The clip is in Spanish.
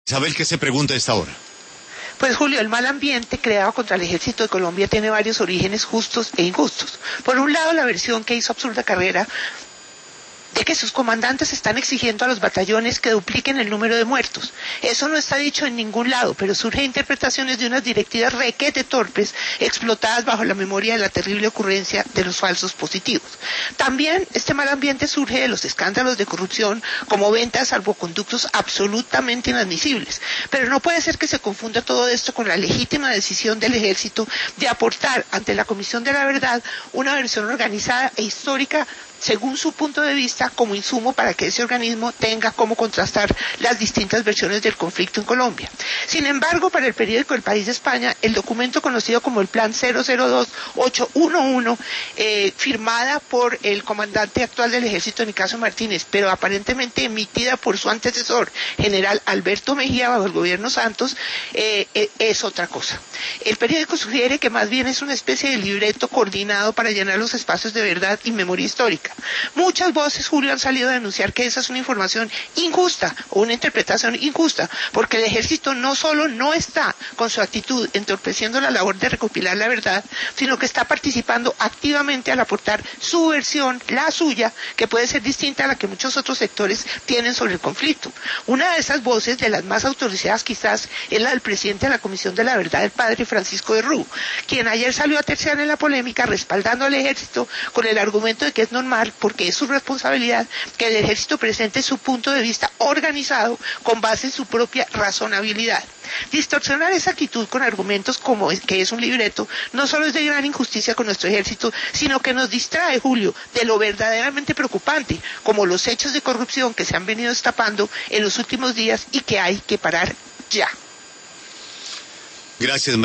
Isabel, ¿qué se pregunta a esta hora? Pues Julio, el mal ambiente creado contra el ejército de Colombia tiene varios orígenes justos e injustos. Por un lado, la versión que hizo Absurda Carrera de que sus comandantes están exigiendo a los batallones que dupliquen el número de muertos. Eso no está dicho en ningún lado, pero surgen interpretaciones de unas directivas requete torpes, explotadas bajo la memoria de la terrible ocurrencia de los falsos positivos. También este mal ambiente surge de los escándalos de corrupción como ventas de salvoconductos absolutamente inadmisibles. Pero no puede ser que se confunda todo esto con la legítima decisión del ejército de aportar ante la Comisión de la Verdad una versión organizada e histórica según su punto de vista, como insumo para que ese organismo tenga cómo contrastar las distintas versiones del conflicto en Colombia. Sin embargo, para el periódico El País de España, el documento conocido como el Plan 002811, firmada por el comandante actual del ejército, Nicasio Martínez, pero aparentemente emitida por su antecesor, general Alberto Mejía, bajo el gobierno Santos, es otra cosa. El periódico sugiere que más bien es una especie de libreto coordinado para llenar los espacios de verdad y memoria histórica. Muchas voces, Julio, han salido a denunciar que esa es una información injusta o una interpretación injusta, porque el ejército no solo no está con su actitud entorpeciendo la labor de recopilar la verdad, sino que está participando activamente al aportar su versión, la suya, que puede ser distinta a la que muchos otros sectores tienen sobre el conflicto. Una de esas voces, de las más autorizadas quizás, es la del presidente de la Comisión de la Verdad, el padre Francisco de Rú, quien ayer salió a terciar en la polémica respaldando al ejército con el argumento de que es normal, porque es su responsabilidad que el ejército presente su punto de vista organizado con base en su propia razonabilidad. Distorsionar esa actitud con argumentos como que es un libreto no solo es de gran injusticia con nuestro ejército, sino que nos distrae, Julio, de lo verdaderamente preocupante, como los hechos de corrupción que se han venido destapando en los últimos días y que hay que parar ya. Gracias.